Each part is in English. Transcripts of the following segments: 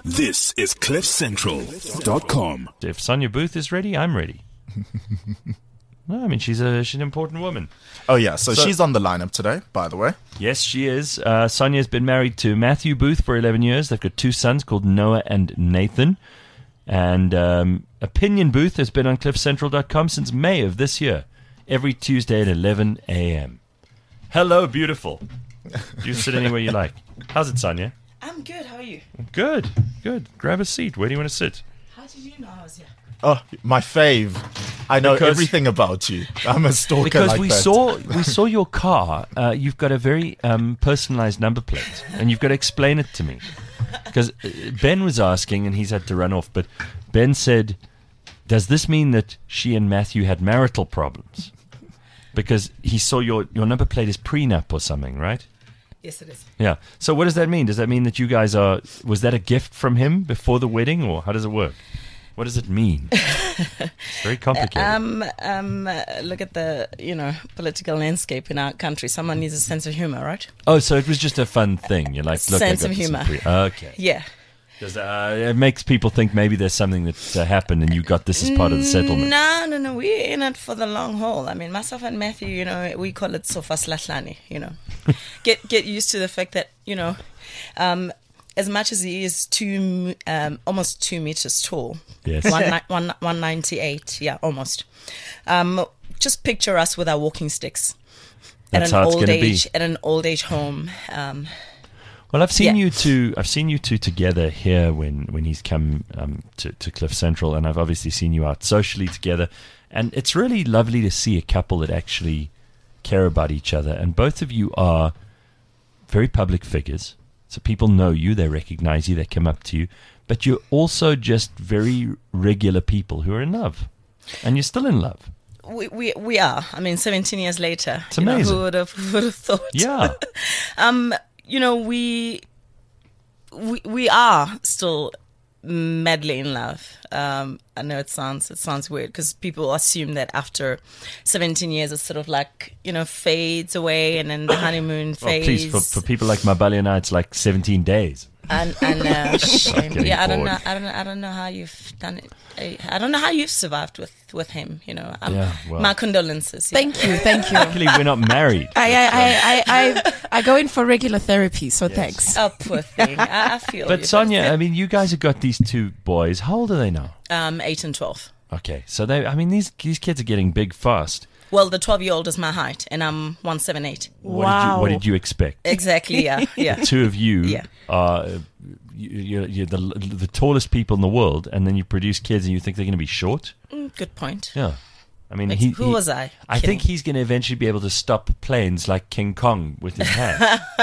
This is CliffCentral.com. If Sonia Booth is ready, I'm ready. No, I mean, she's an important woman. Oh, yeah. So she's on the lineup today, by the way. Yes, she is. Sonia's been married to Matthew Booth for 11 years. They've got two sons called Noah and Nathan. And Opinion Booth has been on CliffCentral.com since May of this year, every Tuesday at 11 a.m. Hello, beautiful. You sit anywhere you like. How's it, Sonia? I'm good. How are you? Good. Grab a seat. Where do you want to sit? How did you know I was here? Oh, my fave. I know everything about you. I'm a stalker because like we that. we saw your car. You've got a very personalized number plate, and you've got to explain it to me. Because Ben was asking, and he's had to run off, but Ben said, does this mean that she and Matthew had marital problems? Because he saw your number plate is prenup or something, right? Yes, it is. Yeah. So what does that mean? Does that mean that you guys was that a gift from him before the wedding, or how does it work? What does it mean? It's very complicated. Look at the, political landscape in our country. Someone needs a sense of humor, right? Oh, so it was just a fun thing. You're like, look, sense I got of this humor. Okay. Yeah. Because it makes people think maybe there's something that happened and you got this as part of the settlement. No. We're in it for the long haul. I mean, myself and Matthew, we call it sofa slatlani, Get used to the fact that, as much as he is almost 2 meters tall, yes, 198, yeah, almost. Just picture us with our walking sticks That's how it's going to be at an old age home. Well, I've seen you two. I've seen you two together here when he's come to Cliff Central, and I've obviously seen you out socially together. And it's really lovely to see a couple that actually care about each other. And both of you are very public figures. So people know you, they recognize you, they come up to you. But you're also just very regular people who are in love. And you're still in love. We are. I mean, 17 years later. It's amazing. Who would have thought? Yeah. We are still madly in love. I know it sounds weird because people assume that after 17 years it sort of like fades away and then the honeymoon phase. Please, for people like Mabali and I, it's like 17 days. And shame. Yeah, I don't know how you've done it. I don't know how you've survived with him. My condolences. Yeah. Thank you. Luckily, we're not married. I go in for regular therapy, so Yes. thanks. Oh, poor thing. I feel. But you. Sonia, I mean, you guys have got these two boys. How old are they now? 8 and 12. Okay, so these kids are getting big fast. Well, the 12-year-old is my height, and I'm 178. Wow. What did you expect? Exactly. Yeah. The two of you Yeah. are you're the tallest people in the world, and then you produce kids, and you think they're going to be short. Good point. Yeah, I mean, Who was I? I think he's going to eventually be able to stop planes like King Kong with his hand.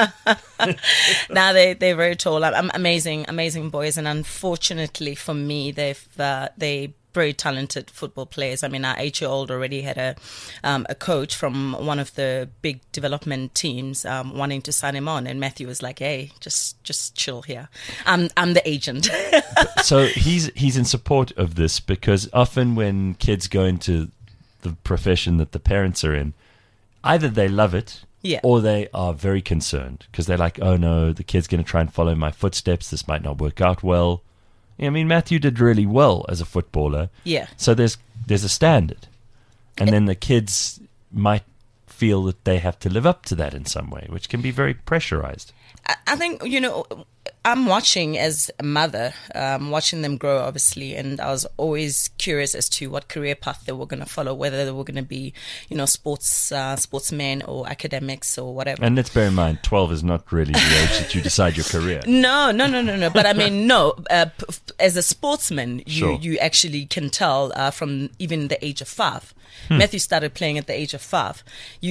Now they're very tall. Amazing boys, and unfortunately for me, they very talented football players. I mean, our 8-year-old already had a coach from one of the big development teams wanting to sign him on, and Matthew was like, "Hey, just chill here. I'm the agent." So he's in support of this because often when kids go into the profession that the parents are in, either they love it. Yeah. Or they are very concerned because they're like, oh no, the kid's going to try and follow my footsteps. This might not work out well. I mean, Matthew did really well as a footballer. Yeah. So there's a standard. And then the kids might feel that they have to live up to that in some way, which can be very pressurized. I think, I'm watching as a mother, watching them grow, obviously, and I was always curious as to what career path they were going to follow, whether they were going to be, sportsmen or academics or whatever. And let's bear in mind, 12 is not really the age that you decide your career. No. But I mean, as a sportsman, Sure. you actually can tell from even the age of 5. Matthew started playing at the age of 5.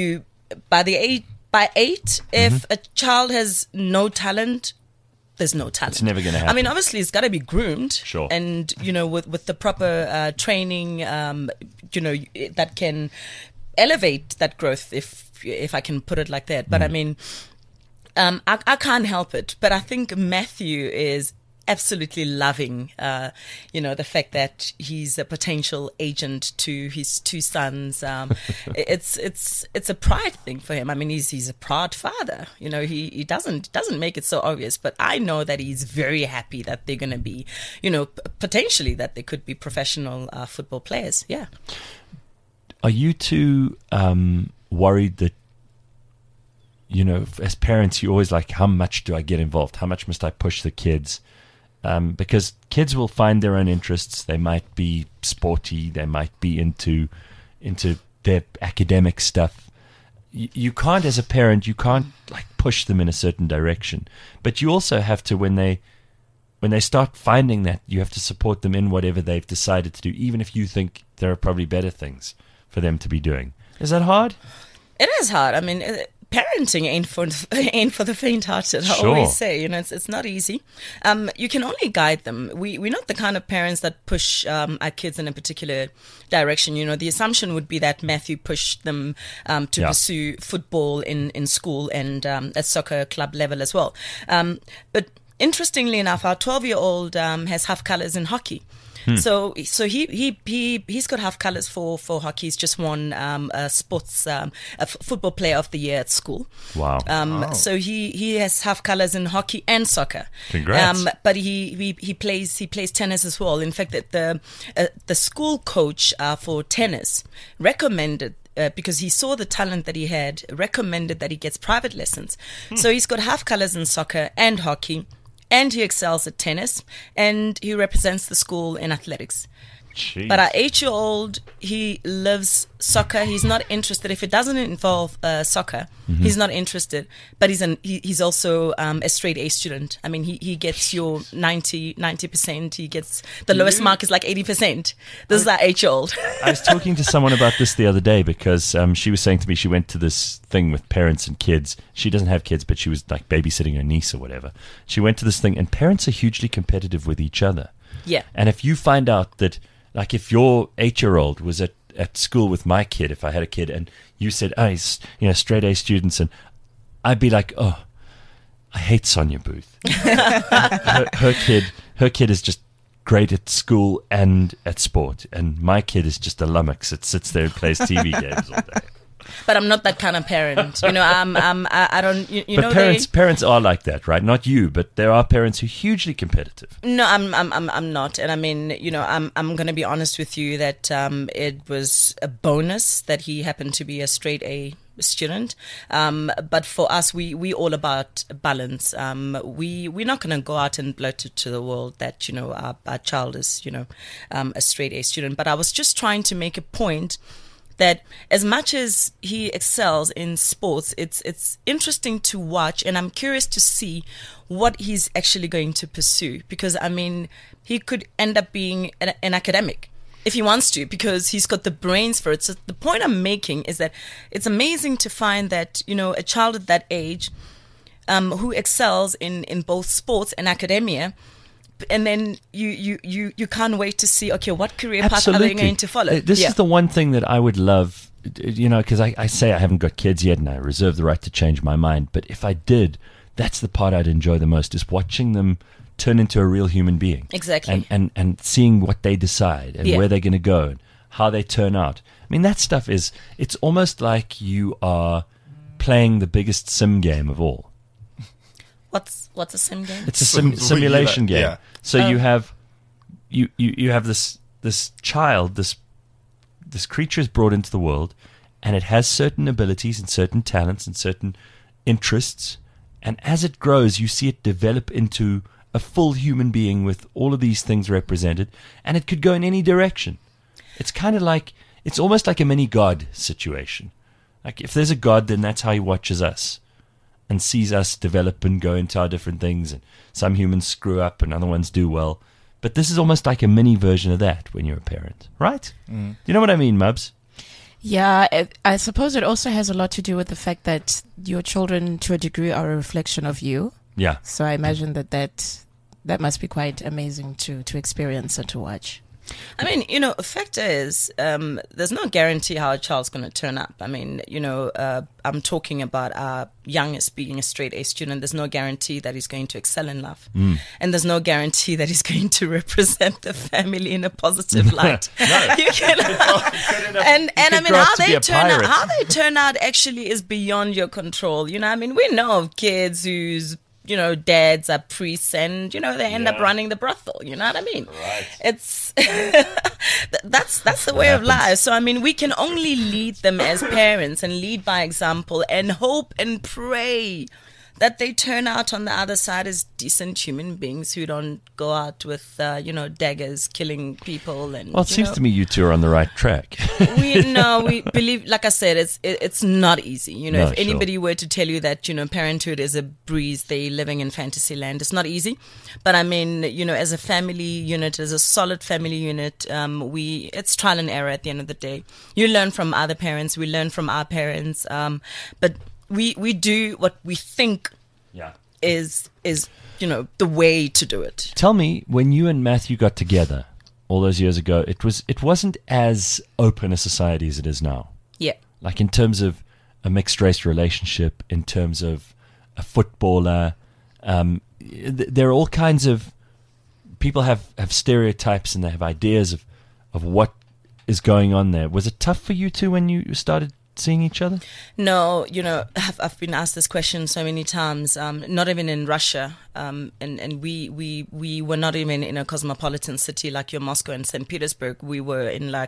By 8, if a child has no talent, there's no talent. It's never going to happen. I mean, obviously, it's got to be groomed. Sure. And, with the proper training, that can elevate that growth, if I can put it like that. But I mean, I can't help it. But I think Matthew is absolutely loving, the fact that he's a potential agent to his two sons. It's a pride thing for him. I mean, he's a proud father. He doesn't make it so obvious, but I know that he's very happy that they're going to be, potentially that they could be professional football players. Yeah. Are you too worried that, as parents, you always like, how much do I get involved? How much must I push the kids? Because kids will find their own interests. They might be sporty. They might be into their academic stuff. You can't, as a parent, like push them in a certain direction. But you also have to, when they start finding that, you have to support them in whatever they've decided to do, even if you think there are probably better things for them to be doing. Is that hard? It is hard. I mean, parenting ain't for the faint-hearted. I always say, it's not easy. You can only guide them. We're not the kind of parents that push our kids in a particular direction. The assumption would be that Matthew pushed them to pursue football in school and at soccer club level as well. But interestingly enough, our 12-year-old has half colours in hockey. So he's got half colours for hockey. He's just won a football player of the year at school. Wow! So he has half colours in hockey and soccer. Congrats! But he plays tennis as well. In fact, the school coach for tennis recommended. Because he saw the talent that he had, recommended that he gets private lessons. So he's got half colours in soccer and hockey. And he excels at tennis, and he represents the school in athletics. Jeez. But our 8-year-old, he loves soccer. He's not interested. If it doesn't involve soccer, he's not interested. But he's also a straight A student. I mean, he gets your 90%. He gets the lowest mark is like 80%. This is our 8-year-old. I was talking to someone about this the other day because she was saying to me she went to this thing with parents and kids. She doesn't have kids, but she was like babysitting her niece or whatever. She went to this thing, and parents are hugely competitive with each other. Yeah. And if you find out that, like, if your 8-year-old was at school with my kid, if I had a kid, and you said, oh, he's straight A students, and I'd be like, oh, I hate Sonia Booth. her kid is just great at school and at sport, and my kid is just a lummox that sits there and plays TV games all day. But I'm not that kind of parent. I don't. But parents are like that, right? Not you, but there are parents who are hugely competitive. No, I'm not. And I mean, I'm going to be honest with you that it was a bonus that he happened to be a straight A student. But for us, we all about balance. We're not going to go out and bloat it to the world that our child is a straight A student. But I was just trying to make a point that as much as he excels in sports, it's interesting to watch, and I'm curious to see what he's actually going to pursue. Because, I mean, he could end up being an academic if he wants to, because he's got the brains for it. So the point I'm making is that it's amazing to find that, a child at that age who excels in both sports and academia, and then you can't wait to see, okay, what career path are they going to follow? This is the one thing that I would love, because I say I haven't got kids yet and I reserve the right to change my mind. But if I did, that's the part I'd enjoy the most, is watching them turn into a real human being. Exactly. And seeing what they decide and where they're going to go and how they turn out. I mean, that stuff it's almost like you are playing the biggest sim game of all. What's a sim game? It's a simulation game. Yeah. So you have this child, this creature is brought into the world, and it has certain abilities and certain talents and certain interests, and as it grows, you see it develop into a full human being with all of these things represented, and it could go in any direction. It's almost like a mini God situation. Like, if there's a God, then that's how he watches us and sees us develop and go into our different things. And some humans screw up and other ones do well. But this is almost like a mini version of that when you're a parent, right? Do you know what I mean, Mubs? Yeah, I suppose it also has a lot to do with the fact that your children, to a degree, are a reflection of you. Yeah. So I imagine that must be quite amazing to experience and to watch. I mean, a factor is there's no guarantee how a child's going to turn up. I mean, I'm talking about our youngest being a straight A student. There's no guarantee that he's going to excel in life. And there's no guarantee that he's going to represent the family in a positive light. And I mean, how they turn out actually is beyond your control. I mean, we know of kids whose dads are priests and, they end up running the brothel. You know what I mean? Right. It's, that's the way of life. So, I mean, we can only lead them as parents and lead by example and hope and pray that they turn out on the other side as decent human beings who don't go out with, daggers killing people. And well, it seems to me you two are on the right track. we believe, like I said, it's not easy. If sure. anybody were to tell you that, parenthood is a breeze, they're living in fantasy land. It's not easy. But I mean, as a family unit, as a solid family unit, it's trial and error at the end of the day. You learn from other parents. We learn from our parents. But we do what we think is the way to do it. Tell me, when you and Matthew got together all those years ago, it wasn't as open a society as it is now. Yeah. Like in terms of a mixed race relationship, in terms of a footballer, there are all kinds of people have stereotypes and they have ideas of what is going on there. Was it tough for you two when you started seeing each other? No, I've been asked this question so many times. Not even in Russia, and we were not even in a cosmopolitan city like your Moscow and St. Petersburg. We were in like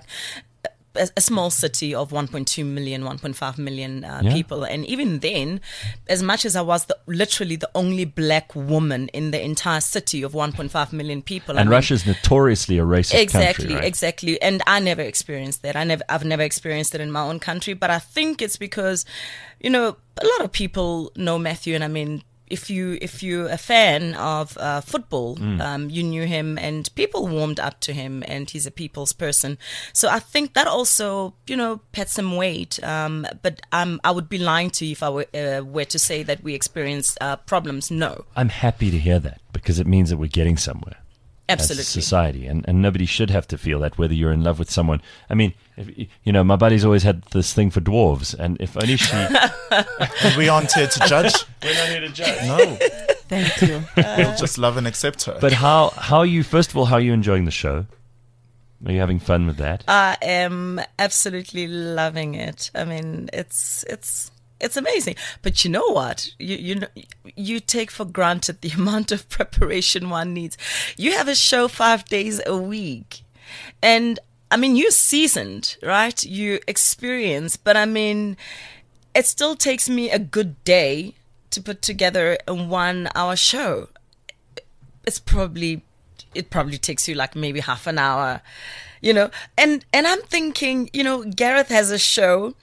a small city of 1.2 million, 1.5 million people. And even then, as much as I was literally the only black woman in the entire city of 1.5 million people. And Russia's notoriously a racist country, right? Exactly. And I never experienced that. I've never experienced it in my own country. But I think it's because, a lot of people know Matthew. And I mean, if you're a fan of football, you knew him and people warmed up to him and he's a people's person. So I think that also, had some weight. But I would be lying to you if I were to say that we experienced problems. No. I'm happy to hear that because it means that we're getting somewhere. Absolutely. As a society, and nobody should have to feel that, whether you're in love with someone. I mean, my buddy's always had this thing for dwarves, and if only she... And we aren't here to judge. We're not here to judge. No. Thank you. We'll just love and accept her. But how are you, first of all, how are you enjoying the show? Are you having fun with that? I am absolutely loving it. I mean, it's amazing. But you know what? You take for granted the amount of preparation one needs. You have a show 5 days a week. And I mean, you're seasoned, right? You experience, but I mean, it still takes me a good day to put together a 1 hour show. It probably takes you like maybe half an hour, and I'm thinking, Gareth has a show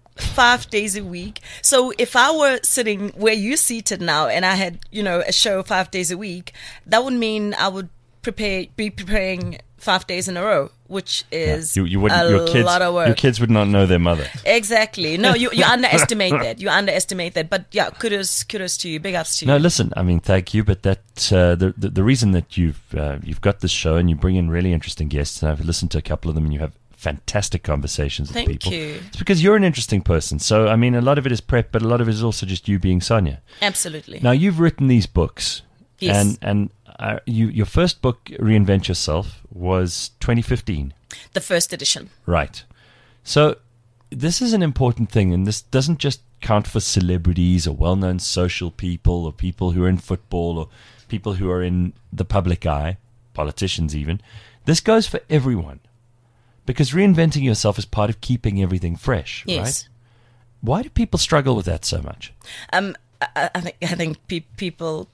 5 days a week. So if I were sitting where you're seated now and I had, a show 5 days a week, that would mean I would be preparing 5 days in a row, which is lot of work. Your kids would not know their mother. Exactly. No, you underestimate that. You underestimate that. But yeah, kudos to you. Big ups to you. No, listen, I mean, thank you. But that the reason that you've got this show and you bring in really interesting guests, and I've listened to a couple of them, and you have fantastic conversations with people. Thank you. It's because you're an interesting person. So, I mean, a lot of it is prep, but a lot of it is also just you being Sonia. Absolutely. Now, you've written these books. Yes. And your first book, Reinvent Yourself, was 2015. The first edition. Right. So, this is an important thing, and this doesn't just count for celebrities or well-known social people or people who are in football or people who are in the public eye, politicians even. This goes for everyone. Because reinventing yourself is part of keeping everything fresh, yes. Right? Why do people struggle with that so much? I think people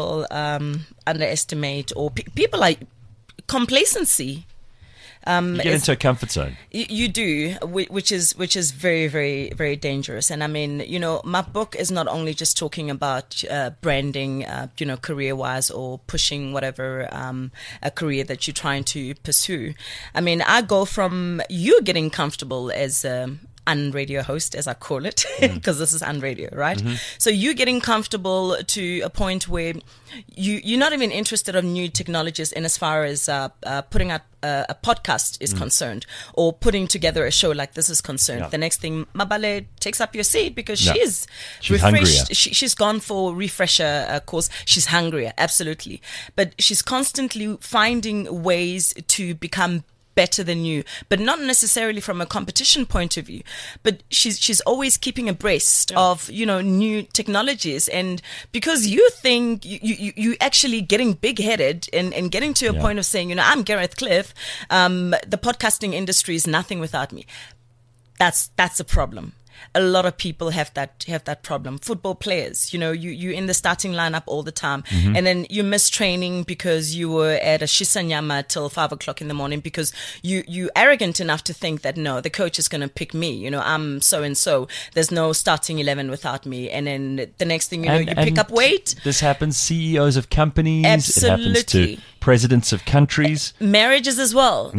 underestimate, or people like complacency. You get into a comfort zone. You do, which is very, very, very dangerous. And I mean, my book is not only just talking about branding, career-wise, or pushing whatever a career that you're trying to pursue. I mean, I go from you getting comfortable as unradio host, as I call it, because this is unradio, right? So you're getting comfortable to a point where you're not even interested in new technologies in as far as putting out a podcast is concerned, or putting together a show like this is concerned. The next thing, Mabale takes up your seat because she's refreshed. She's gone for refresher course. She's hungrier, absolutely. But she's constantly finding ways to become better than you, but not necessarily from a competition point of view, but she's always keeping abreast of, new technologies. And because you think you actually getting big-headed and getting to a point of saying, I'm Gareth Cliff, the podcasting industry is nothing without me. That's a problem. A lot of people have that problem. Football players, you're in the starting lineup all the time, and then you miss training because you were at a shisanyama till 5 o'clock in the morning because you arrogant enough to think that no, the coach is going to pick me. I'm so and so. There's no starting 11 without me. And then the next thing you pick up weight. This happens. CEOs of companies. Absolutely. It happens to presidents of countries. Marriages as well.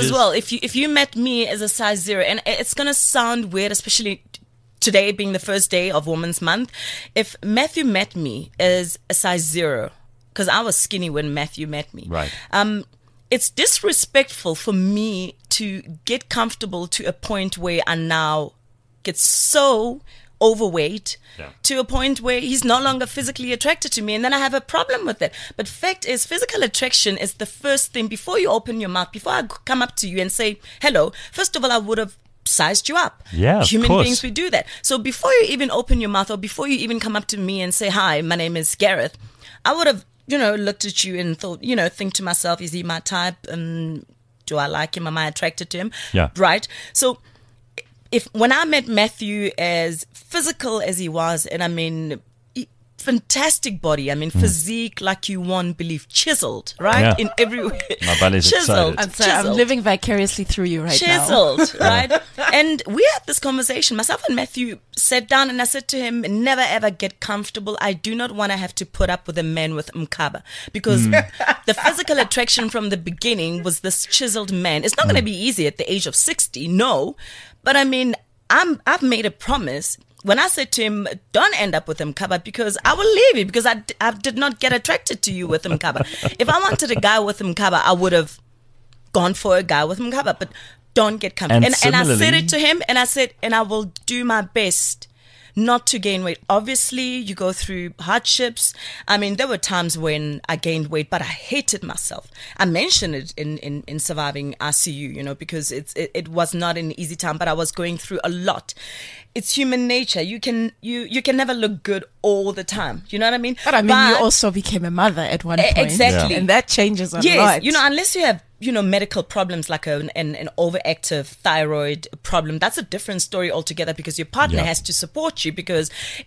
If you met me as a size 0, and it's going to sound weird, especially today being the first day of Women's Month, if Matthew met me as a size 0, because I was skinny when Matthew met me. Right. It's disrespectful for me to get comfortable to a point where I now get so overweight to a point where he's no longer physically attracted to me, and then I have a problem with it. But fact is, physical attraction is the first thing. Before you open your mouth, before I come up to you and say hello, first of all, I would have sized you up. Yeah, human of course. beings, we do that. So before you even open your mouth, or before you even come up to me and say, hi, my name is Gareth, I would have, looked at you and thought, think to myself, is he my type? Do I like him? Am I attracted to him? Yeah. Right. So when I met Matthew, as physical as he was, and I mean, fantastic body. I mean, physique like you won't believe, chiseled, right? Yeah. In every way. My belly's Chiseled. excited. I'm living vicariously through you right now. Chiseled, right? And we had this conversation. Myself and Matthew sat down, and I said to him, never ever get comfortable. I do not want to have to put up with a man with mkaba, because the physical attraction from the beginning was this chiseled man. It's not going to be easy at the age of 60, no. But I mean, I've made a promise. When I said to him, don't end up with mkaba, because I will leave you, because I did not get attracted to you with mkaba. If I wanted a guy with mkaba, I would have gone for a guy with mkaba, but don't get comfortable. And I said it to him, and I said, and I will do my best not to gain weight. Obviously, you go through hardships. I mean, there were times when I gained weight, but I hated myself. I mentioned it in surviving ICU, because it was not an easy time, but I was going through a lot. It's human nature. You can never look good all the time. You know what I mean? But I mean, you also became a mother at one point. Exactly. Yeah. And that changes a lot. Yes, unless you have, medical problems like an overactive thyroid problem, that's a different story altogether, because your partner has to support you, because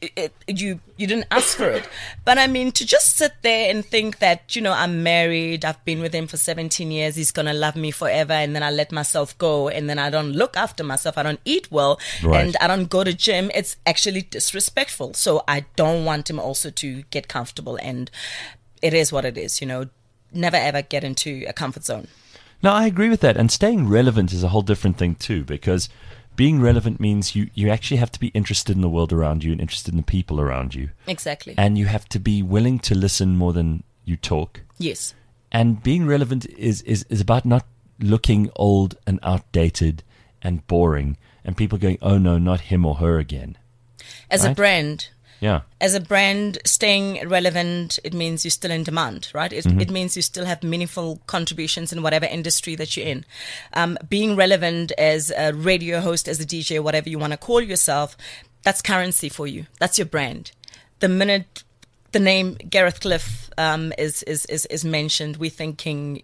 you didn't ask for it. But I mean, to just sit there and think that, I'm married, I've been with him for 17 years, he's going to love me forever, and then I let myself go, and then I don't look after myself, I don't eat well, and I don't go to gym, it's actually disrespectful. So I don't want him also to get comfortable, and it is what it is, never ever get into a comfort zone. No, I agree with that. And staying relevant is a whole different thing too, because being relevant means you actually have to be interested in the world around you and interested in the people around you. Exactly. And you have to be willing to listen more than you talk. Yes. And being relevant is about not looking old and outdated and boring, and people going, oh no, not him or her again. As a brand. Yeah. As a brand, staying relevant, it means you're still in demand, right? It means you still have meaningful contributions in whatever industry that you're in. Being relevant as a radio host, as a DJ, whatever you want to call yourself, that's currency for you. That's your brand. The minute the name Gareth Cliff is mentioned, we're thinking,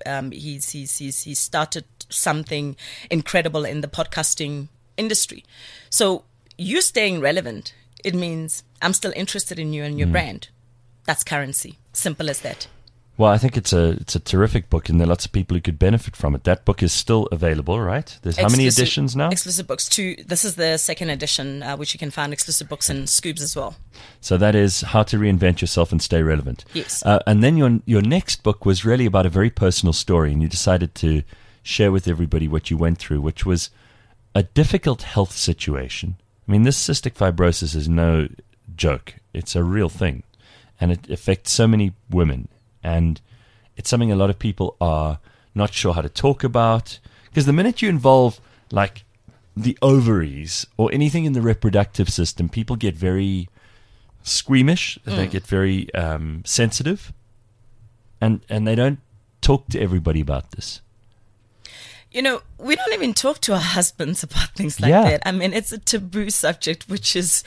he's started something incredible in the podcasting industry. So you staying relevant, it means I'm still interested in you and your brand. That's currency. Simple as that. Well, I think it's a terrific book, and there are lots of people who could benefit from it. That book is still available, right? There's how many editions now? Exclusive books. 2. This is the second edition, which you can find exclusive books and Scoobs as well. So that is How to Reinvent Yourself and Stay Relevant. Yes. And then your next book was really about a very personal story, and you decided to share with everybody what you went through, which was a difficult health situation. I mean, this cystic fibrosis is no joke. It's a real thing, and it affects so many women, and it's something a lot of people are not sure how to talk about, because the minute you involve like the ovaries or anything in the reproductive system, people get very squeamish. They get very sensitive, and they don't talk to everybody about this. You know, we don't even talk to our husbands about things like that. I mean, it's a taboo subject, which is,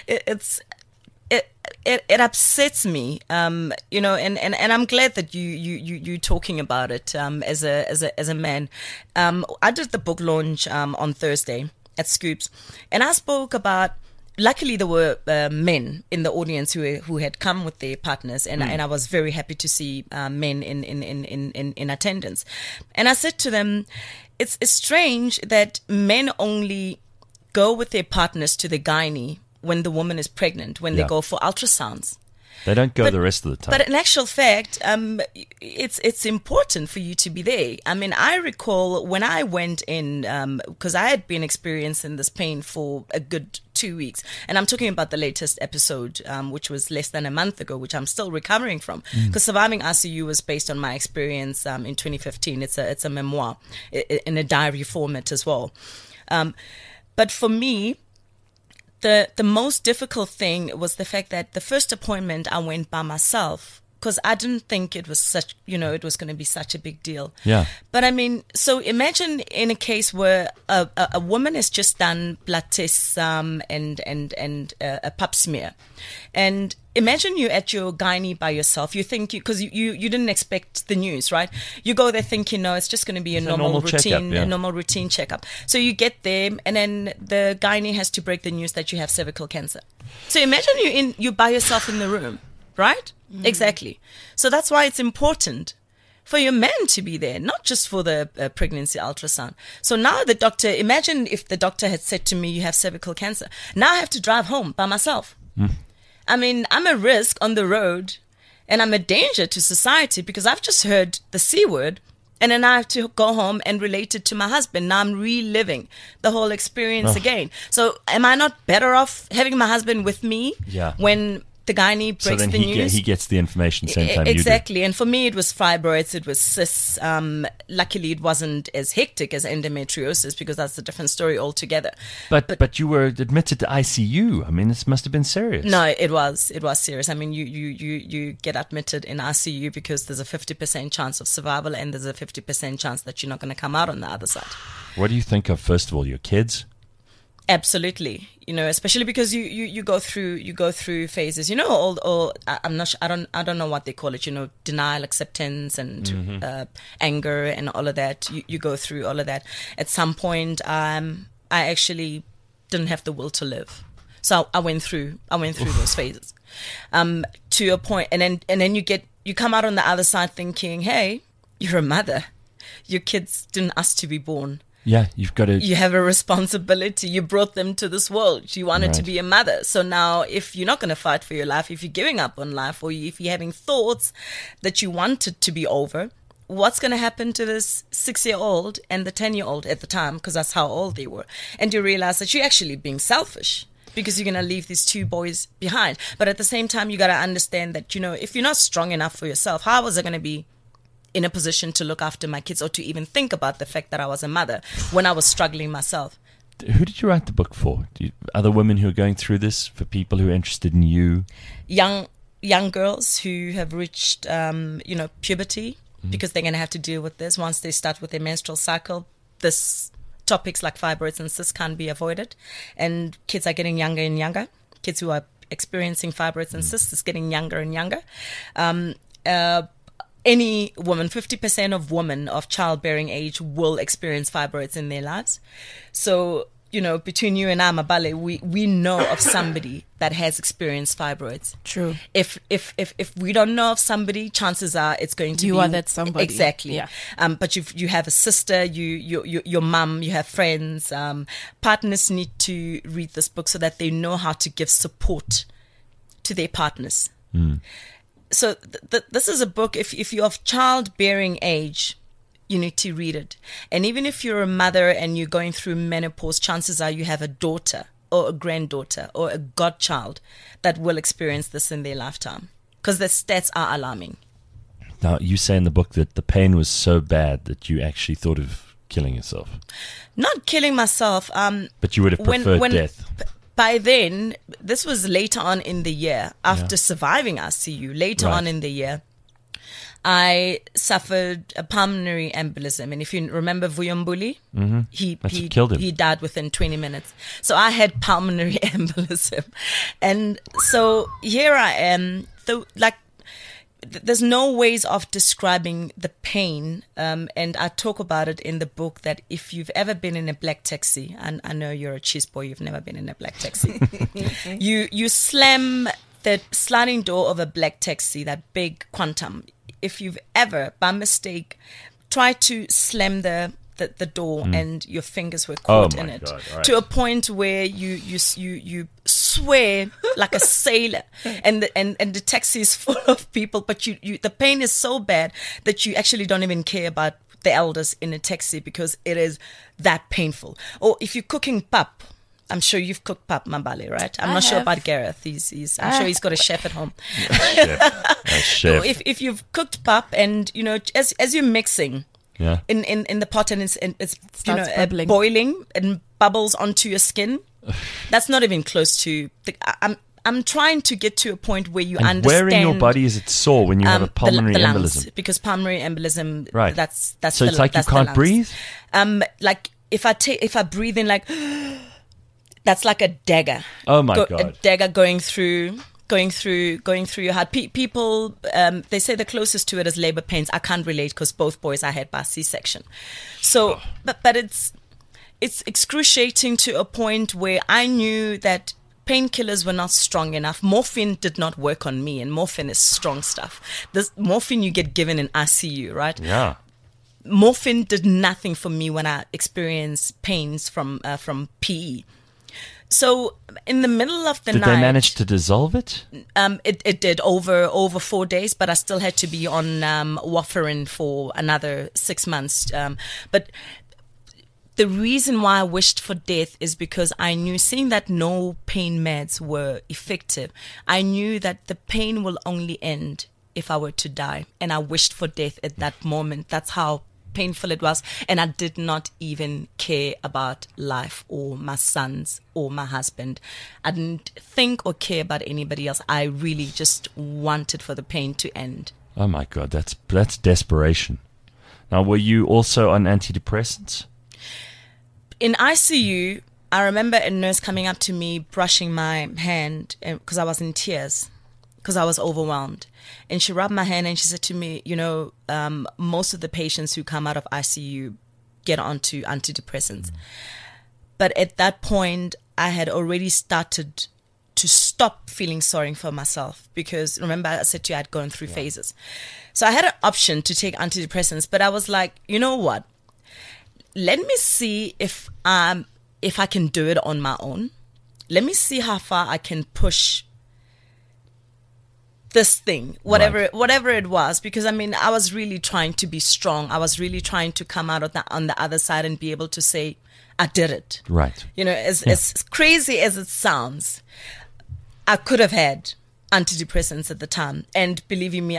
it upsets me. You know, and I'm glad that you talking about it as a man. I did the book launch on Thursday at Scoops, and I spoke about. Luckily, there were men in the audience who had come with their partners, and I was very happy to see men in attendance. And I said to them, it's strange that men only go with their partners to the gynae when the woman is pregnant, when they go for ultrasounds. They don't go the rest of the time. But in actual fact, it's important for you to be there. I mean, I recall when I went in, because I had been experiencing this pain for a good 2 weeks. And I'm talking about the latest episode, which was less than a month ago, which I'm still recovering from. Because Surviving ICU was based on my experience in 2015. It's a memoir in a diary format as well. But for me, the most difficult thing was the fact that the first appointment I went by myself, because I didn't think it was it was going to be such a big deal. Yeah. But I mean, so imagine in a case where a woman has just done blood tests and a pap smear, and imagine you at your gynae by yourself. You think because you didn't expect the news, right? You go there thinking, no, it's just going to be a normal routine, a normal routine checkup. So you get there, and then the gynae has to break the news that you have cervical cancer. So imagine you by yourself in the room, right? Mm. Exactly. So that's why it's important for your man to be there, not just for the pregnancy ultrasound. So now the doctor, imagine if the doctor had said to me, you have cervical cancer. Now I have to drive home by myself. Mm. I mean, I'm a risk on the road, and I'm a danger to society because I've just heard the C word, and then I have to go home and relate it to my husband. Now I'm reliving the whole experience again. So am I not better off having my husband with me when the gynae breaks the news? He gets the information same time exactly. you do. And for me, it was fibroids, it was cysts. Luckily, it wasn't as hectic as endometriosis because that's a different story altogether. But you were admitted to ICU. I mean, this must have been serious. No, it was serious. I mean, you get admitted in ICU because there's a 50% chance of survival, and there's a 50% chance that you're not going to come out on the other side. What do you think of, first of all, your kids? Absolutely, especially because you go through phases. I'm not sure, I don't know what they call it. Denial, acceptance, and anger, and all of that. You go through all of that. At some point, I actually didn't have the will to live, so I went through those phases to a point, and then you come out on the other side thinking, hey, you're a mother. Your kids didn't ask to be born. Yeah, you've got to... You have a responsibility. You brought them to this world. You wanted to be a mother. So now if you're not going to fight for your life, if you're giving up on life, or if you're having thoughts that you want it to be over, what's going to happen to this 6-year-old and the 10-year-old at the time, because that's how old they were. And you realize that you're actually being selfish because you're going to leave these 2 boys behind. But at the same time, you got to understand that, if you're not strong enough for yourself, how was I going to be in a position to look after my kids or to even think about the fact that I was a mother when I was struggling myself? Who did you write the book for? Other women who are going through this, for people who are interested in you? Young girls who have reached, puberty, because they're going to have to deal with this. Once they start with their menstrual cycle, this topics like fibroids and cysts can't be avoided. And kids are getting younger and younger. Kids who are experiencing fibroids and cysts is getting younger and younger. Any woman, 50% of women of childbearing age will experience fibroids in their lives. So, between you and I, Mabale, we know of somebody that has experienced fibroids. True. If we don't know of somebody, chances are it's going to be... You are that somebody. Exactly. Yeah. But you have a sister, your mum, you have friends. Partners need to read this book so that they know how to give support to their partners. So this is a book, if you're of childbearing age, you need to read it. And even if you're a mother and you're going through menopause, chances are you have a daughter or a granddaughter or a godchild that will experience this in their lifetime, because the stats are alarming. Now, you say in the book that the pain was so bad that you actually thought of killing yourself. Not killing myself. But you would have preferred death. By then, this was later on in the year, after surviving ICU, later on in the year, I suffered a pulmonary embolism. And if you remember Vuyombuli, he killed him. He died within 20 minutes. So I had pulmonary embolism. And so here I am, there's no ways of describing the pain, and I talk about it in the book, that if you've ever been in a black taxi, and I know you're a cheese boy, you've never been in a black taxi, you slam the sliding door of a black taxi, that big Quantum. If you've ever, by mistake, tried to slam the door and your fingers were caught in it, to a point where you swear like a sailor, and the taxi is full of people, but the pain is so bad that you actually don't even care about the elders in a taxi, because it is that painful. Or if you're cooking pap, I'm sure you've cooked pap, Mambali, right? I'm not sure about Gareth. I'm sure he's got a chef at home. Chef. If you've cooked pap, and as you're mixing, in the pot, and it's boiling and bubbles onto your skin, that's not even close to. I'm trying to get to a point where you understand. Where in your body is it sore when you have a pulmonary the lungs, embolism? because pulmonary embolism, right? That's so it's like you can't breathe. Like if I breathe in, like that's like a dagger. Oh my God! A dagger going through your heart. People, they say the closest to it is labor pains. I can't relate, because both boys I had by C-section. So, but it's excruciating to a point where I knew that painkillers were not strong enough. Morphine did not work on me, and morphine is strong stuff. This morphine you get given in ICU, right? Yeah. Morphine did nothing for me when I experienced pains from PE. So in the middle of the night, did they manage to dissolve it? It did over 4 days, but I still had to be on warfarin for another 6 months. But the reason why I wished for death is because I knew, seeing that no pain meds were effective, I knew that the pain will only end if I were to die, and I wished for death at that moment. That's how painful it was, and I did not even care about life or my sons or my husband. I didn't think or care about anybody else. I really just wanted for the pain to end. Oh my God, that's desperation. Now, were you also on antidepressants? In ICU, I remember a nurse coming up to me, brushing my hand, because I was in tears, because I was overwhelmed. And she rubbed my hand and she said to me, most of the patients who come out of ICU get onto antidepressants. But at that point, I had already started to stop feeling sorry for myself, because remember I said to you, I'd gone through phases. So I had an option to take antidepressants, but I was like, you know what? Let me see if I can do it on my own. Let me see how far I can push this thing, whatever it was, because I was really trying to be strong. I was really trying to come out on the other side and be able to say, I did it. Right. As crazy as it sounds, I could have had antidepressants at the time, and believe me,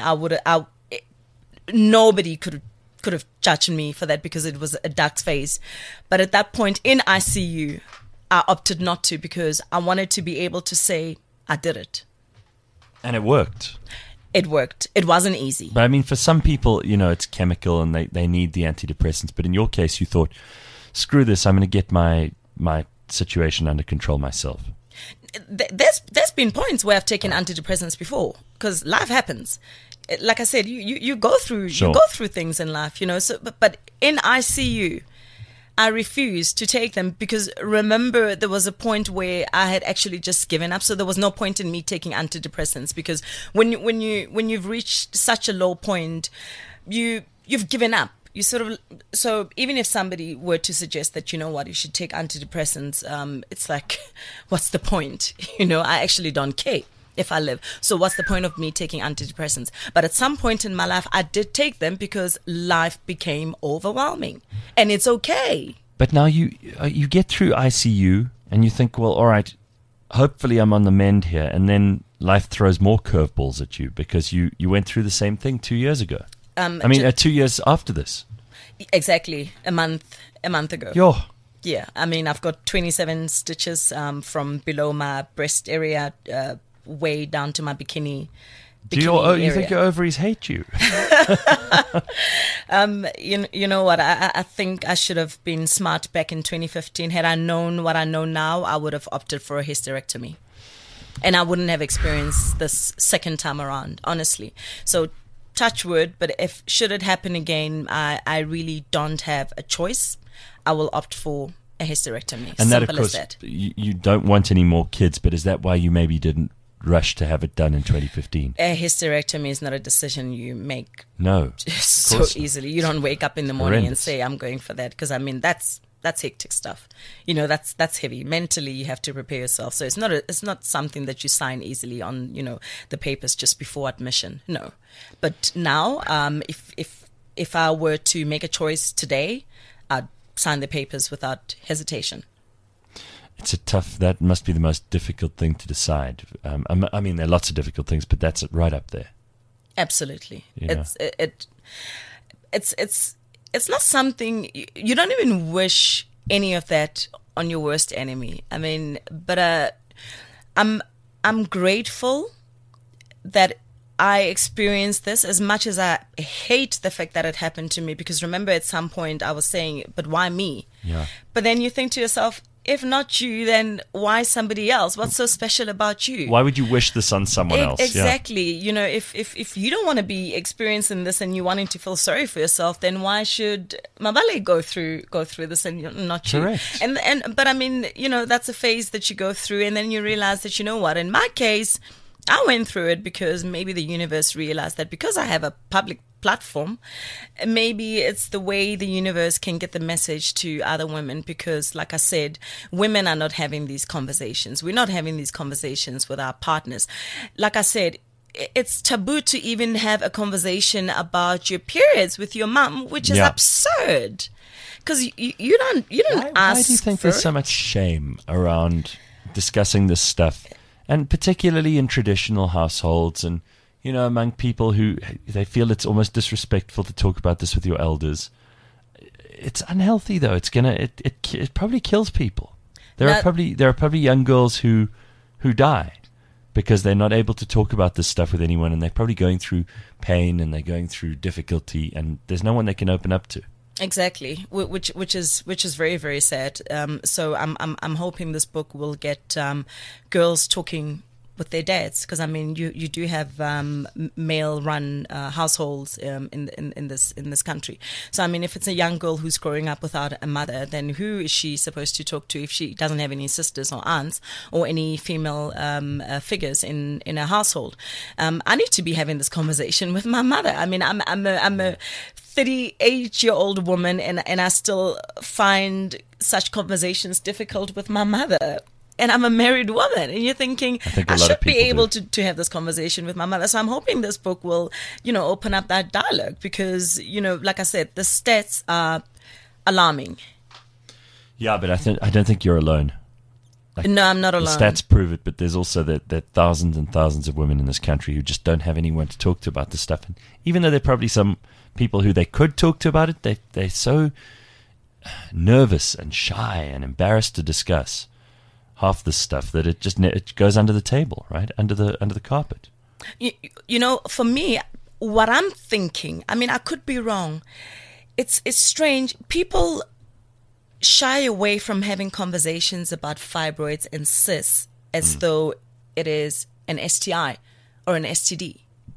nobody could have judged me for that, because it was a dark phase. But at that point in ICU, I opted not to, because I wanted to be able to say, I did it. And it worked. It worked. It wasn't easy. But for some people, it's chemical and they need the antidepressants. But in your case, you thought, screw this, I'm going to get my situation under control myself. There's been points where I've taken antidepressants before, because life happens. Like I said, you go through things in life, So, but in ICU, I refused to take them, because remember, there was a point where I had actually just given up. So there was no point in me taking antidepressants, because when you've reached such a low point, you've given up. So even if somebody were to suggest that, you should take antidepressants, it's like, what's the point? I actually don't care. if I live. So what's the point of me taking antidepressants? But at some point in my life, I did take them because life became overwhelming, and it's okay. But now you get through ICU and you think, well, all right, hopefully I'm on the mend here. And then life throws more curveballs at you because you went through the same thing 2 years ago. 2 years after this. Exactly. A month ago. Yo. Yeah. I mean, I've got 27 stitches from below my breast area way down to my bikini. You think your ovaries hate you? You know what? I think I should have been smart back in 2015. Had I known what I know now, I would have opted for a hysterectomy. And I wouldn't have experienced this second time around, honestly. So touch wood, but should it happen again, I really don't have a choice. I will opt for a hysterectomy. And that, of Simple course, as that. you don't want any more kids, but is that why you maybe didn't rush to have it done in 2015? A hysterectomy is not a decision you make No, so easily. You don't wake up in the morning and Horrendous. say, I'm going for that. Because, I mean, that's hectic stuff. You know, that's heavy. Mentally, you have to prepare yourself. So it's not something that you sign easily on, the papers just before admission. No. But now, if I were to make a choice today, I'd sign the papers without hesitation. That must be the most difficult thing to decide. I mean, there are lots of difficult things, but that's right up there. Absolutely. You know. It's not something you don't even wish any of that on your worst enemy. I mean, but I'm grateful that I experienced this, as much as I hate the fact that it happened to me, because remember at some point I was saying, but why me? Yeah. But then you think to yourself, if not you, then why somebody else? What's so special about you? Why would you wish this on someone else? Exactly. Yeah. If you don't want to be experiencing this and you wanting to feel sorry for yourself, then why should Mabale go through this and not you? Correct. But I mean, that's a phase that you go through, and then you realize that, you know what, in my case, I went through it because maybe the universe realized that because I have a public platform, maybe it's the way the universe can get the message to other women, because like I said, women are not having these conversations. We're not having these conversations with our partners. Like I said, it's taboo to even have a conversation about your periods with your mom, which is absurd. Because you don't ask. Why do you think there's so much shame around discussing this stuff? And particularly in traditional households and, among people who they feel it's almost disrespectful to talk about this with your elders. It's unhealthy, though. It probably kills people. There are probably young girls who die because they're not able to talk about this stuff with anyone, and they're probably going through pain and they're going through difficulty, and there's no one they can open up to. Exactly, which is very, very sad. So I'm hoping this book will get girls talking with their dads, because I mean you do have male run households in this country. So I mean, if it's a young girl who's growing up without a mother, then who is she supposed to talk to if she doesn't have any sisters or aunts or any female figures in her household? I need to be having this conversation with my mother. I mean, I'm a 38-year-old woman, and I still find such conversations difficult with my mother. And I'm a married woman, and you're thinking, I should be able to have this conversation with my mother. So I'm hoping this book will, open up that dialogue, because, like I said, the stats are alarming. Yeah, but I don't think you're alone. No, I'm not alone. The stats prove it, but there's also that thousands and thousands of women in this country who just don't have anyone to talk to about this stuff. And even though there are probably some people who they could talk to about it, they're so nervous and shy and embarrassed to discuss half this stuff that it goes under the table, right? Under the carpet. For me, what I'm thinking, I mean, I could be wrong. It's strange. People shy away from having conversations about fibroids and cysts as though it is an STI or an STD.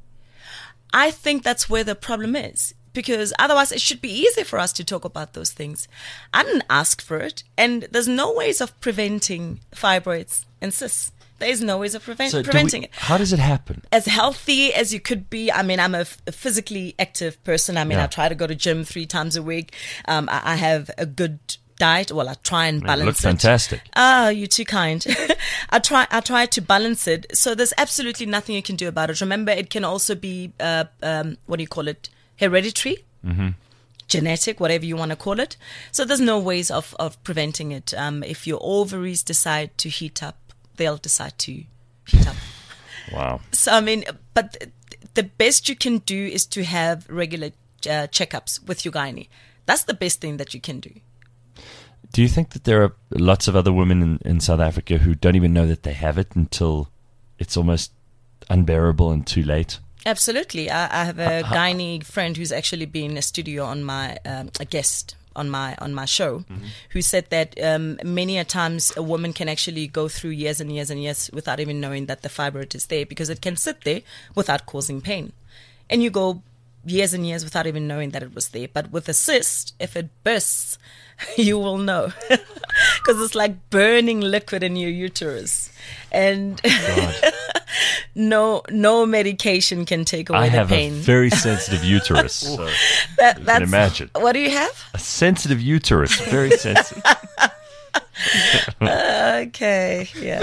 I think that's where the problem is, because otherwise it should be easy for us to talk about those things. I didn't ask for it, and there's no ways of preventing fibroids and cysts. There is no ways of preventing it. How does it happen? As healthy as you could be. I mean, I'm a physically active person. I mean, I try to go to gym 3 times a week. I have a good diet. Well, I try and balance it. Looks fantastic. Ah, you're too kind. I try to balance it. So there's absolutely nothing you can do about it. Remember, it can also be, what do you call it? Hereditary, genetic, whatever you want to call it. So there's no ways of preventing it. If your ovaries decide to heat up, they'll decide to heat up. Wow. So, I mean, but the best you can do is to have regular checkups with your gynae. That's the best thing that you can do. Do you think that there are lots of other women in South Africa who don't even know that they have it until it's almost unbearable and too late? Absolutely. I have a gynae friend who's actually been a studio on my a guest on my show, who said that many a times a woman can actually go through years and years and years without even knowing that the fibroid is there, because it can sit there without causing pain, and you go years and years without even knowing that it was there. But with a cyst, if it bursts, you will know, because it's like burning liquid in your uterus, and no medication can take away the pain. I have a very sensitive uterus, so you can imagine. What do you have? A sensitive uterus, very sensitive. Okay, yeah.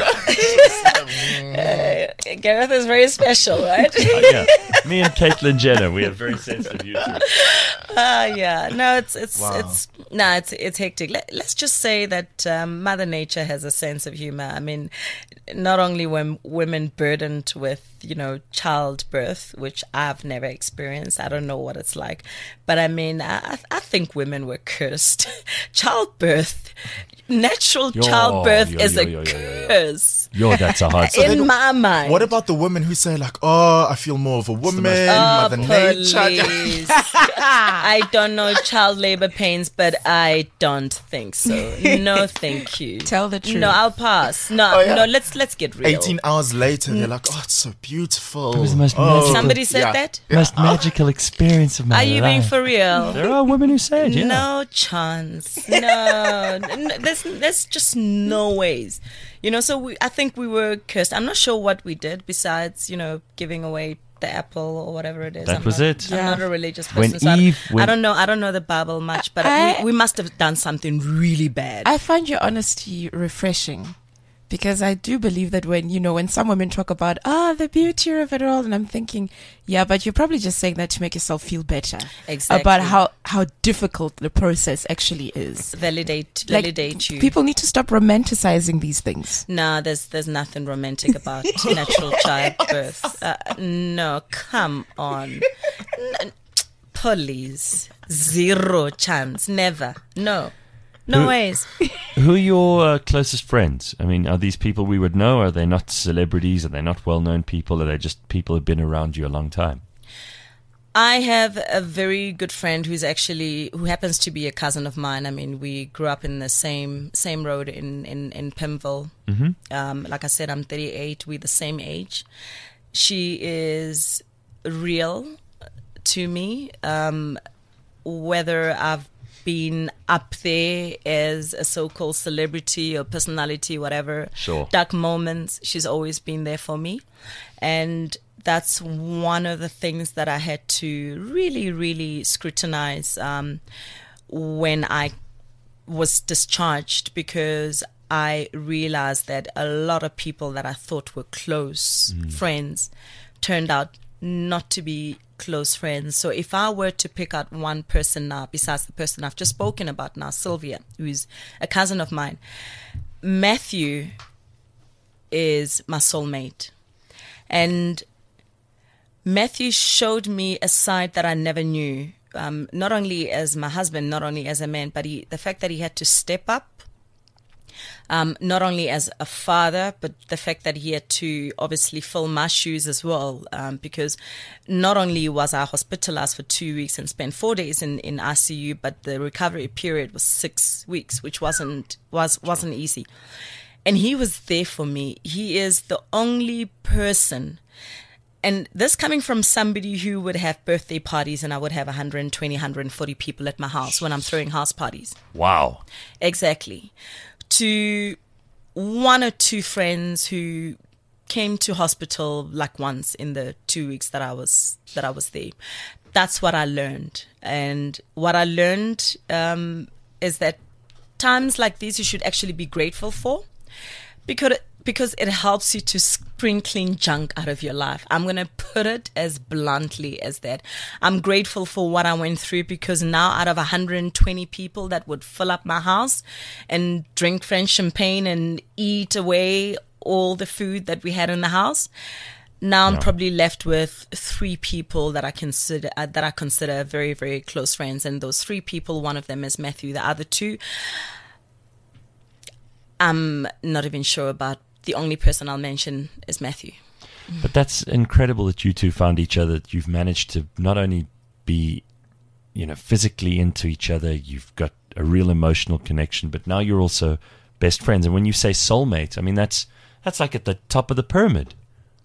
Gareth is very special, right? Yeah. Me and Caitlyn Jenner, we have very sensitive uterus. Yeah. No, it's hectic. Let's just say that Mother Nature has a sense of humor. I mean, not only when women burdened with, childbirth, which I've never experienced. I don't know what it's like, but I mean, I think women were cursed. Childbirth. Natural childbirth is a curse. That's a hard So in my mind. What about the women who say like, "Oh, I feel more of a woman, Mother Nature"? I don't know child labor pains, but I don't think so. No, thank you. Tell the truth. No, I'll pass. No, no. Let's get real. 18 hours later, they're like, "Oh, it's so beautiful." It was the most magical, Somebody said that? most magical experience of my life. Are you being for real? There are women who say it, yeah. No chance. No, there's just no ways. So I think we were cursed. I'm not sure what we did besides, giving away the apple or whatever it is. That was it. I'm not a religious When person, so Eve I don't know the Bible much, but we must have done something really bad. I find your honesty refreshing, because I do believe that when some women talk about the beauty of it all, and I'm thinking, yeah, but you're probably just saying that to make yourself feel better. Exactly. About how difficult the process actually is. Validate you. People need to stop romanticizing these things. No, there's nothing romantic about natural childbirth. No, come on. Please. Zero chance. Never. No. No ways. Who are your closest friends? I mean, are these people we would know? Are they not celebrities? Are they not well-known people? Are they just people who've been around you a long time? I have a very good friend who happens to be a cousin of mine. I mean, we grew up in the same road in Pimville. Mm-hmm. Like I said, I'm 38. We're the same age. She is real to me. Whether I've been up there as a so-called celebrity or personality, whatever, sure, dark moments, she's always been there for me. And that's one of the things that I had to really, really scrutinize when I was discharged, because I realized that a lot of people that I thought were close friends turned out not to be close friends. So if I were to pick out one person now, besides the person I've just spoken about now, Sylvia, who's a cousin of mine, Matthew is my soulmate. And Matthew showed me a side that I never knew, not only as my husband, not only as a man, but the fact that he had to step up, not only as a father, but the fact that he had to obviously fill my shoes as well, because not only was I hospitalized for 2 weeks and spent 4 days in ICU, but the recovery period was 6 weeks, which wasn't easy. And he was there for me. He is the only person. And this coming from somebody who would have birthday parties, and I would have 120, 140 people at my house when I'm throwing house parties. Wow. Exactly. To one or two friends who came to hospital like once in the 2 weeks that I was there. That's what I learned. And what I learned is that times like these you should actually be grateful for, because it helps you to spring clean junk out of your life. I'm going to put it as bluntly as that. I'm grateful for what I went through, because now out of 120 people that would fill up my house and drink French champagne and eat away all the food that we had in the house, now I'm probably left with 3 people that I consider very, very close friends. And those 3 people, one of them is Matthew. The other 2, I'm not even sure about. The only person I'll mention is Matthew. But that's incredible that you two found each other. You've managed to not only be, physically into each other, you've got a real emotional connection, but now you're also best friends. And when you say soulmate, I mean, that's like at the top of the pyramid.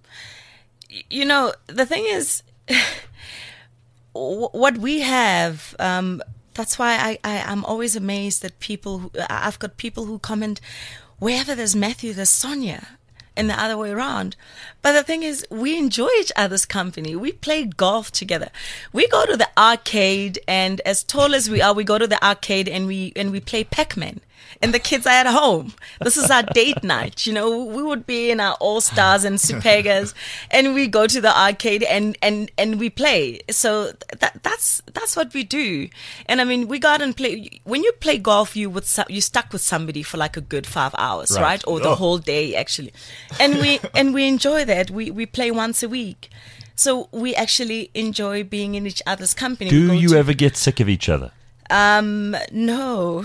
The thing is, what we have, that's why I'm always amazed that I've got people who comment, wherever there's Matthew, there's Sonia, and the other way around. But the thing is, we enjoy each other's company. We play golf together. We go to the arcade, and as tall as we are, we go to the arcade and we play Pac-Man. And the kids are at home. This is our date night. We would be in our All-Stars and Supergas, and we go to the arcade and we play. So that's what we do. And I mean, we go out and play. When you play golf, you stuck with somebody for like a good 5 hours, right? Or the whole day, actually. And we enjoy that. We play once a week. So we actually enjoy being in each other's company. Do you ever get sick of each other? No.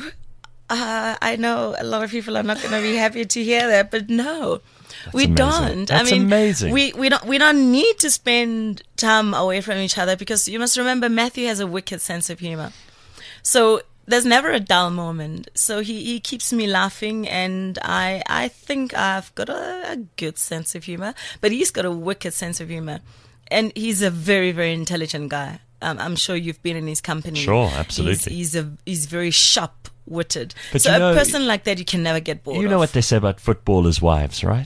I know a lot of people are not going to be happy to hear that, but no, we don't. That's amazing. We don't need to spend time away from each other, because you must remember Matthew has a wicked sense of humor. So there's never a dull moment. So he keeps me laughing, and I think I've got a good sense of humor, but he's got a wicked sense of humor, and he's a very, very intelligent guy. I'm sure you've been in his company. Sure, absolutely. He's very sharp-witted. But so a person like that, you can never get bored. You know what they say about footballers' wives, right?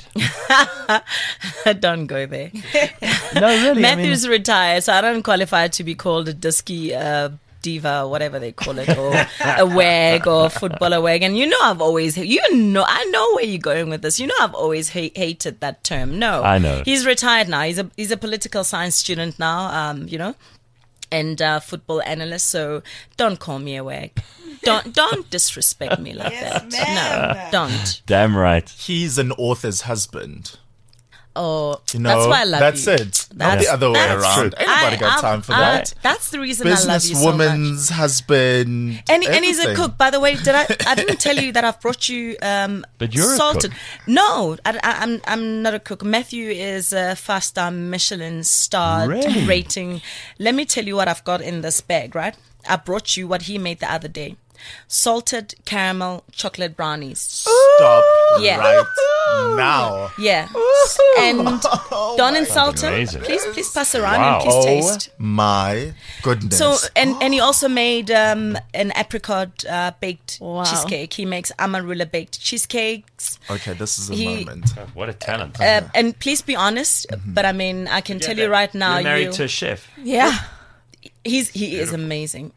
Don't go there. No, really. Matthew's retired, so I don't qualify to be called a disky diva, or whatever they call it, or a wag, or footballer wag. And I know where you're going with this. I've always hated that term. No, I know. He's retired now. He's a political science student now. And football analyst. So don't call me a wag. Don't disrespect me like that. No, don't. Damn right. He's an author's husband. Oh, that's why I love you. That's it. Not the other way around. Ain't nobody got time for that. That's the reason I love you so much. Businesswoman's husband. And he's a cook. By the way, I didn't tell you that I've brought you but you're salted. a cook. No, I'm not a cook. Matthew is a 5-star Michelin starred rating. Let me tell you what I've got in this bag, right? I brought you what he made the other day. Salted caramel chocolate brownies. Stop right now. Yeah. And don't insult him. Amazing. Please pass around and please taste. My goodness. So and he also made an apricot baked cheesecake. He makes amarula baked cheesecakes. Okay, this is a moment. What a talent. And please be honest, but I mean, I can tell you right now, you're married to a chef. Yeah. He is amazing.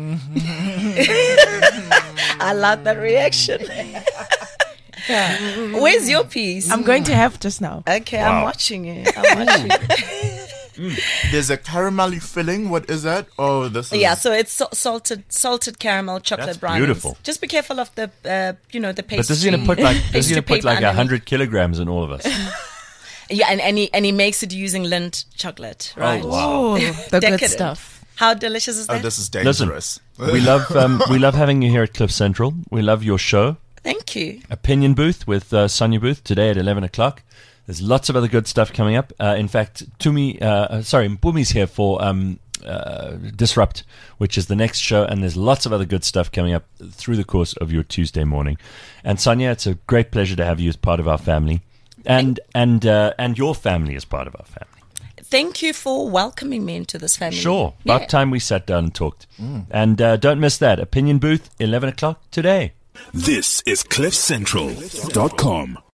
I love that reaction. Where's your piece? I'm going to have just now. Okay, Wow. I'm watching it. There's a caramelly filling. What is that? Oh, this is... Yeah, so it's salted caramel chocolate That's brownies. beautiful. Just be careful of the the pastry. But this is going to put like 100 kilograms in all of us. Yeah, and he makes it using Lindt chocolate, right? Oh, wow. Oh, the good Decadent. stuff. How delicious is that? Oh, this is dangerous. Listen, we love having you here at Cliff Central. We love your show, Thank you. Opinion Booth with Sonia Booth today at 11 o'clock. There's lots of other good stuff coming up. In fact, Mpumi's here for Disrupt, which is the next show, and there's lots of other good stuff coming up through the course of your Tuesday morning. And Sonia, it's a great pleasure to have you as part of our family, and your family as part of our family. Thank you for welcoming me into this family. Sure. About time we sat down and talked. And don't miss that. Opinion Booth, 11 o'clock today. This is CliffCentral.com.